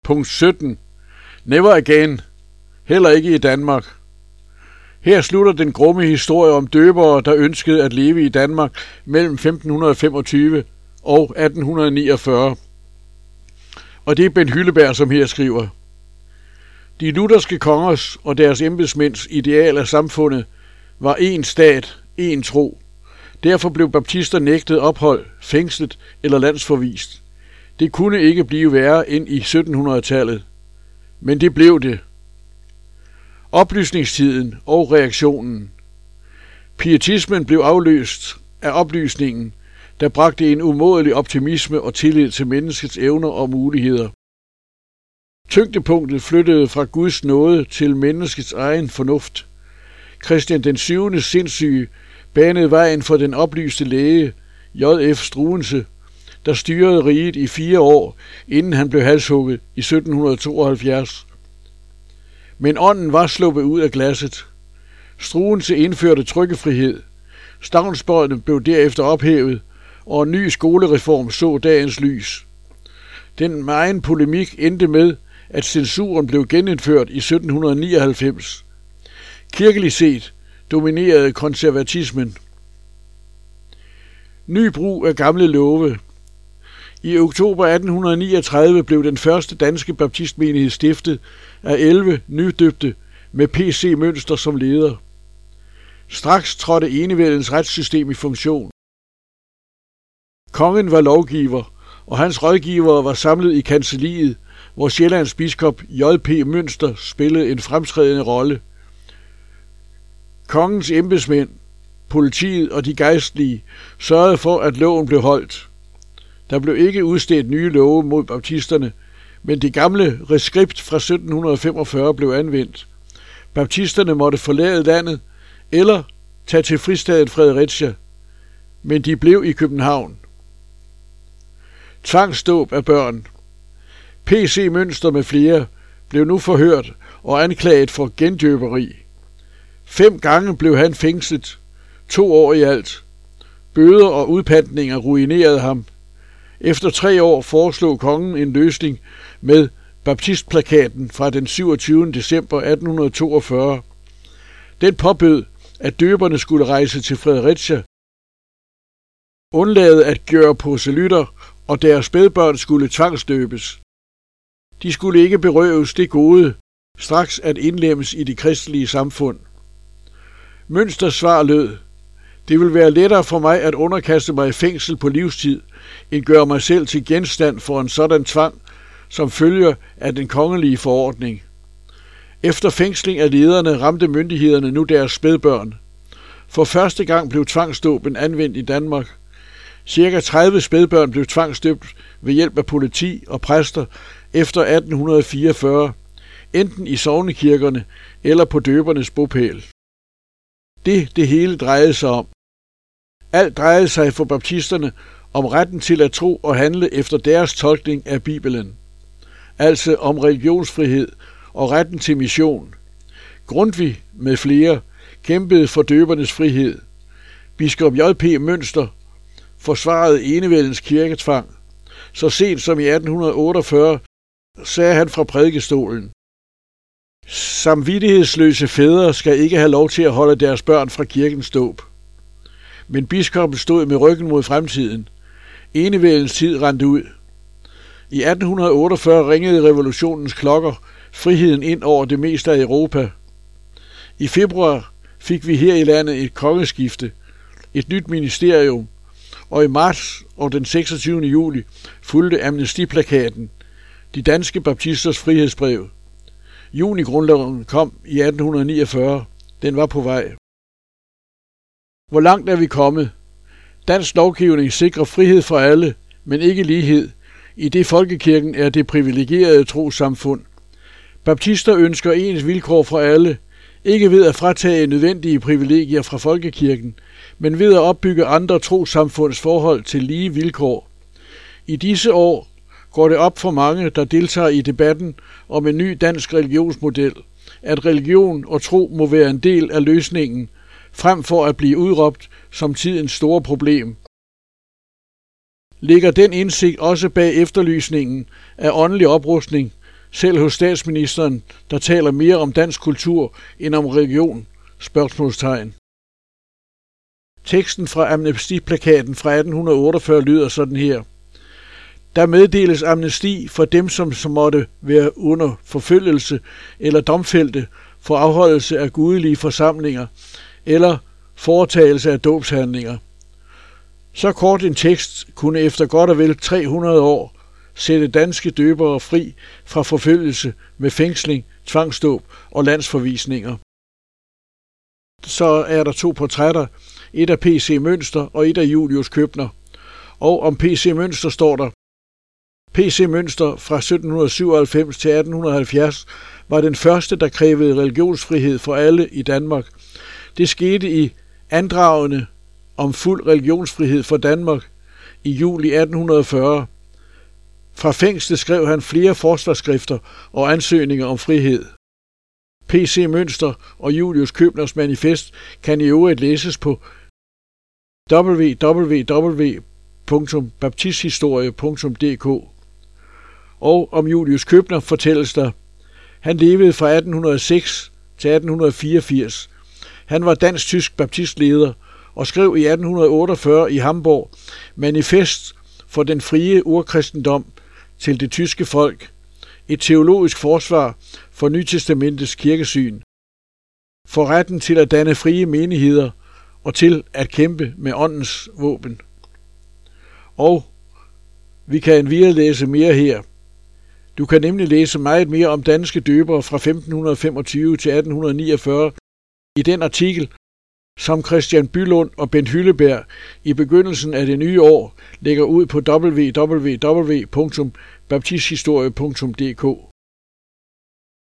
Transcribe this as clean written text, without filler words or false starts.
Punkt 17. Never again. Heller ikke i Danmark. Her slutter den grumme historie om døbere, der ønskede at leve i Danmark mellem 1525 og 1849. Og det er Bent Hylleberg, som her skriver: De lutherske kongers og deres embedsmænds ideal af samfundet var én stat, én tro. Derfor blev baptister nægtet ophold, fængslet eller landsforvist. Det kunne ikke blive værre end i 1700-tallet. Men det blev det. Oplysningstiden og reaktionen. Pietismen blev afløst af oplysningen, der bragte en umådelig optimisme og tillid til menneskets evner og muligheder. Tyngdepunktet flyttede fra Guds nåde til menneskets egen fornuft. Christian den 7. sindssyge banede vejen for den oplyste læge, J.F. Struensee, der styrede riget i 4 år, inden han blev halshugget i 1772. Men ånden var sluppet ud af glasset. Struensee indførte trykkefrihed. Stavnsbåndene blev derefter ophævet, og en ny skolereform så dagens lys. Den megen polemik endte med, at censuren blev genindført i 1799. Kirkeligt set dominerede konservatismen. Ny brug af gamle love. I oktober 1839 blev den første danske baptistmenighed stiftet af 11 nydøbte med P.C. Mønster som leder. Straks trådte enevældens retssystem i funktion. Kongen var lovgiver, og hans rådgivere var samlet i kancelliet, hvor Sjællands biskop J.P. Mønster spillede en fremtrædende rolle. Kongens embedsmænd, politiet og de gejstlige sørgede for, at loven blev holdt. Der blev ikke udstedt nye love mod baptisterne, men det gamle reskript fra 1745 blev anvendt. Baptisterne måtte forlade landet eller tage til fristaden Fredericia, men de blev i København. Tvangsdåb af børn. P.C. Mønster med flere blev nu forhørt og anklaget for gendøberi. 5 gange blev han fængslet, 2 år i alt. Bøder og udpantninger ruinerede ham. Efter 3 år foreslog kongen en løsning med baptistplakaten fra den 27. december 1842. Den påbød, at døberne skulle rejse til Fredericia, undlade at gøre proselytter, og deres spædbørn skulle tvangsdøbes. De skulle ikke berøves det gode, straks at indlemmes i det kristelige samfund. Mønsters svar lød: Det vil være lettere for mig at underkaste mig i fængsel på livstid, end gøre mig selv til genstand for en sådan tvang, som følger af den kongelige forordning. Efter fængsling af lederne ramte myndighederne nu deres spædbørn. For første gang blev tvangsdåben anvendt i Danmark. Cirka 30 spædbørn blev tvangsdøbt ved hjælp af politi og præster efter 1844, enten i sognekirkerne eller på døbernes bopæl. Det hele drejede sig om. Alt drejede sig for baptisterne om retten til at tro og handle efter deres tolkning af Bibelen. Altså om religionsfrihed og retten til mission. Grundtvig med flere kæmpede for døbernes frihed. Biskop J.P. Mønster forsvarede enevældens kirketvang. Så sent som i 1848 sagde han fra prædikestolen: Samvittighedsløse fædre skal ikke have lov til at holde deres børn fra kirkens dåb. Men biskoppen stod med ryggen mod fremtiden. Enevældens tid rendte ud. I 1848 ringede revolutionens klokker friheden ind over det meste af Europa. I februar fik vi her i landet et kongeskifte, et nyt ministerium, og i marts og den 26. juli fulgte amnestiplakaten, de danske baptisters frihedsbrev. Junigrundloven kom i 1849. Den var på vej. Hvor langt er vi kommet? Dansk lovgivning sikrer frihed for alle, men ikke lighed, i det folkekirken er det privilegerede trossamfund. Baptister ønsker ens vilkår for alle, ikke ved at fratage nødvendige privilegier fra folkekirken, men ved at opbygge andre trossamfunds forhold til lige vilkår. I disse år går det op for mange, der deltager i debatten om en ny dansk religionsmodel, at religion og tro må være en del af løsningen, frem for at blive udråbt som tidens store problem. Ligger den indsigt også bag efterlysningen af åndelig oprustning, selv hos statsministeren, der taler mere om dansk kultur end om religion? Spørgsmålstegn. Teksten fra amnestiplakaten fra 1848 lyder sådan her. Der meddeles amnesti for dem, som måtte være under forfølgelse eller domfældte for afholdelse af gudelige forsamlinger eller foretagelse af dåbshandlinger. Så kort en tekst kunne efter godt og vel 300 år sætte danske døbere fri fra forfølgelse med fængsling, tvangsdåb og landsforvisninger. Så er der 2 portrætter, et af P.C. Mønster og et af Julius Købner. Og om P.C. Mønster står der: P.C. Mønster fra 1797 til 1870 var den første, der krævede religionsfrihed for alle i Danmark. Det skete i andragene om fuld religionsfrihed for Danmark i juli 1840. Fra fængslet skrev han flere forsvarsskrifter og ansøgninger om frihed. P.C. Mønster og Julius Købners manifest kan i øvrigt læses på www.baptisthistorie.dk. Og om Julius Købner fortælles der: han levede fra 1806 til 1884. Han var dansk-tysk baptistleder og skrev i 1848 i Hamburg manifest for den frie urkristendom til det tyske folk, et teologisk forsvar for Nytestamentets kirkesyn, for retten til at danne frie menigheder og til at kæmpe med åndens våben. Og vi kan endvidere læse mere her. Du kan nemlig læse meget mere om danske døbere fra 1525 til 1849 i den artikel, som Christian Bylund og Bent Hylleberg i begyndelsen af det nye år lægger ud på www.baptisthistorie.dk.